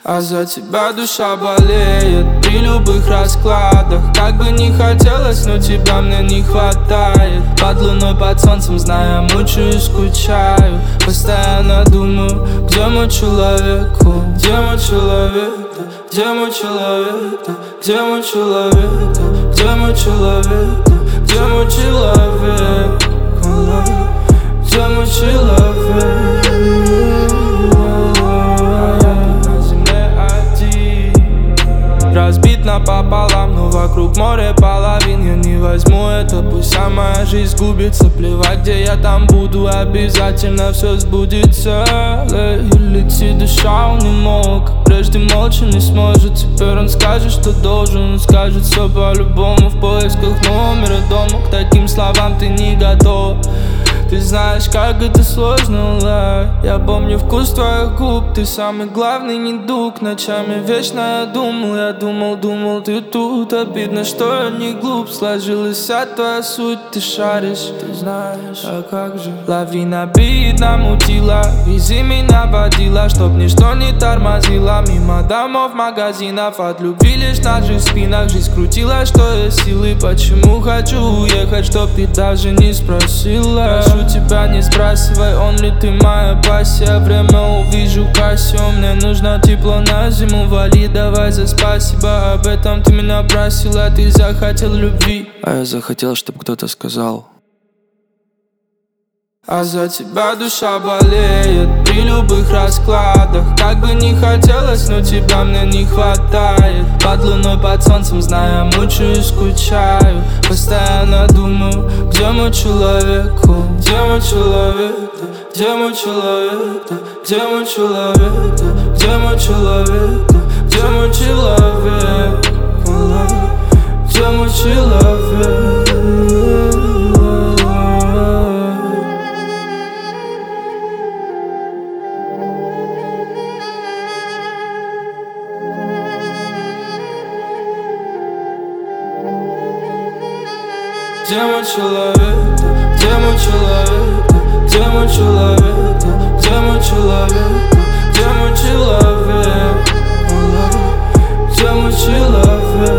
А за тебя душа болеет при любых раскладах. Как бы не хотелось, но тебя мне не хватает. Под луной, под солнцем, зная, мучаюсь, скучаю. Постоянно думаю, где мой человек, где мой человек, где мой человек, где мой человек, где мой человек, где мой человек, где мой человек. Разбит напополам, но вокруг море половин. Я не возьму это, пусть вся моя жизнь сгубится. Плевать, где я там буду, обязательно все сбудется. И летит душа, он не мог, прежде молча не сможет. Теперь он скажет, что должен, он скажет все по-любому. В поисках номера дома, к таким словам ты не готов. Ты знаешь, как это сложно, ла. Я помню вкус твоих губ, ты самый главный недуг. Ночами вечно я думал, ты тут. Обидно, что я не глуп, сложилась вся твоя суть. Ты шаришь, ты знаешь, а как же. Лавина бит, намутила, вези меня водила, чтоб ничто не тормозило. Мимо домов, магазинов, от любви лишь на наших спинах. Жизнь крутила, что есть силы. Почему хочу уехать, чтоб ты даже не спросила. Прошу тебя, не сбрасывай, он ли ты моя пассия. Время увижу Кассио, мне нужно тепло на зиму. Вали, давай за спасибо, об этом ты меня просила. Ты захотел любви, а я захотел, чтоб кто-то сказал. А за тебя душа болеет при любых раскладах. Как бы не хотелось, но тебя мне не хватает. Под луной, под солнцем, зная, мучаюсь, скучаю. Постоянно думаю, где мой человек, где мой человек, где мой человек, где мой человек, где мой человек, где мой человек, где мой человек. Где мой человек, где мой человек, где мой человек, где мой человек, где мой человек, где мой человек.